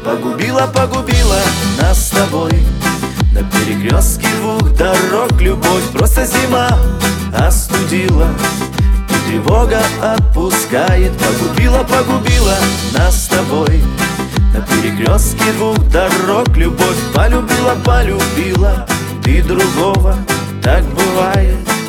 Погубила, погубила нас с тобой на перекрестке двух дорог любовь. Просто зима остудила и тревога отпускает. Погубила, погубила нас с тобой на перекрестке двух дорог любовь. Полюбила, полюбила ты другого, так бывает.